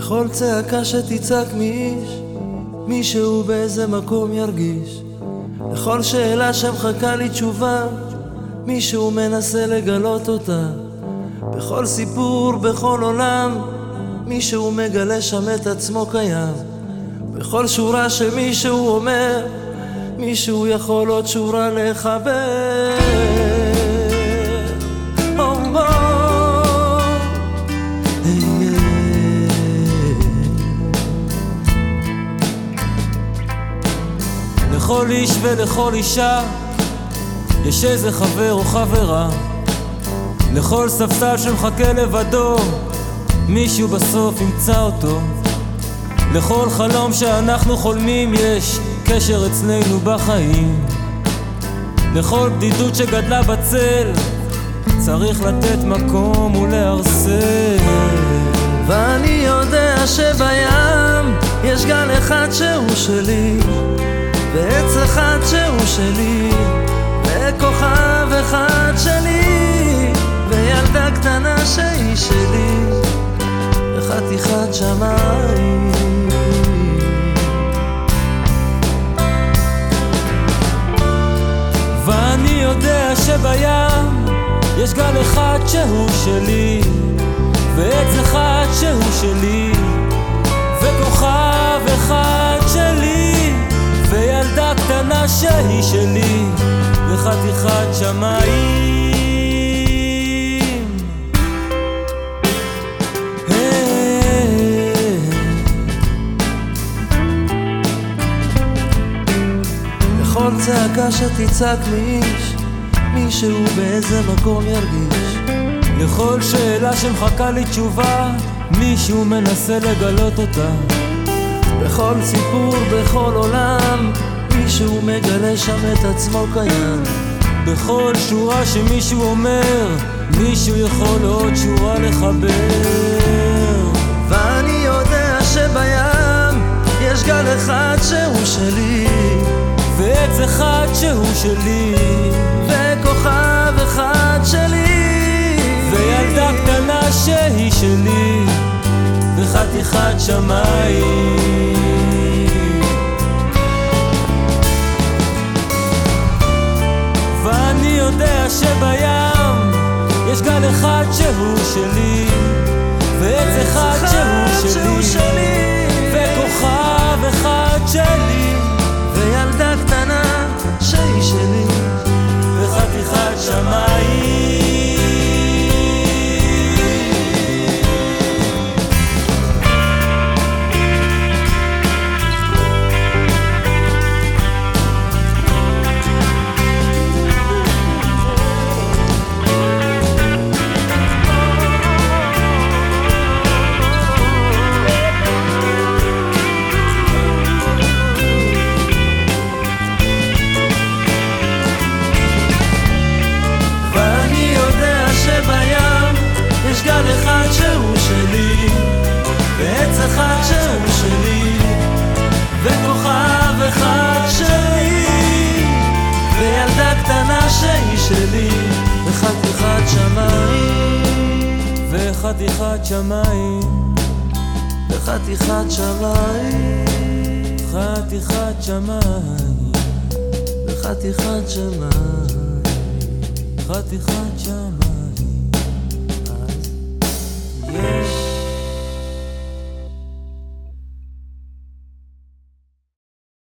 לכל צעקה שתצעק מאיש, מישהו באיזה מקום ירגיש. לכל שאלה שמחכה לי תשובה, מישהו מנסה לגלות אותה. בכל סיפור, בכל עולם, מישהו מגלה שם את עצמו קיים. בכל שורה שמישהו אומר, מישהו יכול עוד שורה לחבר. לכל איש ולכל אישה יש איזה חבר או חברה. לכל ספסל שמחכה לבדו, מישהו בסוף ימצא אותו. לכל חלום שאנחנו חולמים יש קשר אצלנו בחיים. לכל בדידות שגדלה בצל צריך לתת מקום ולהרסל. ואני יודע שבים יש גל אחד שהוא שלי, ועץ אחד שהוא שלי, וכוכב אחד שלי, וילדה קטנה שהיא שלי, וחתיכת שמיים. ואני יודע שבים יש גל אחד שהוא שלי, ועץ אחד שהוא שלי, וכוכב אחד שלי, וילדה קטנה שהיא שלי, וחתיכת שמיים. לכל צעקה שתצעק מאיש, מישהו באיזה מקום ירגיש. לכל שאלה שמחכה לי תשובה, מישהו מנסה לגלות אותה. בכל סיפור, בכל עולם, מישהו מגלה שם את עצמו קיים. בכל שורה שמישהו אומר, מישהו יכול עוד שורה לחבר. ואני יודע שבים יש גל אחד שהוא שלי, ועץ אחד שהוא שלי, וכוכב אחד שלי, וילדה קטנה שהיא שלי, וחתיכת שמיים. ואני יודע שבים יש גל אחד שהוא שלי, ועץ אחד שהוא שלי, וכוכב אחד שלי, וילדה קטנה שהיא שלי, וחתיכת שמיים. יש גל אחד שהוא שלי, ועץ אחד שהוא שלי, וכוכב אחד שלי, וילדה קטנה שהיא שלי, וחתיכת שמיים, וחתיכת שמיים, וחתיכת שמיים, חתיכת שמיים, וחתיכת שמיים, חתיכת שמיים.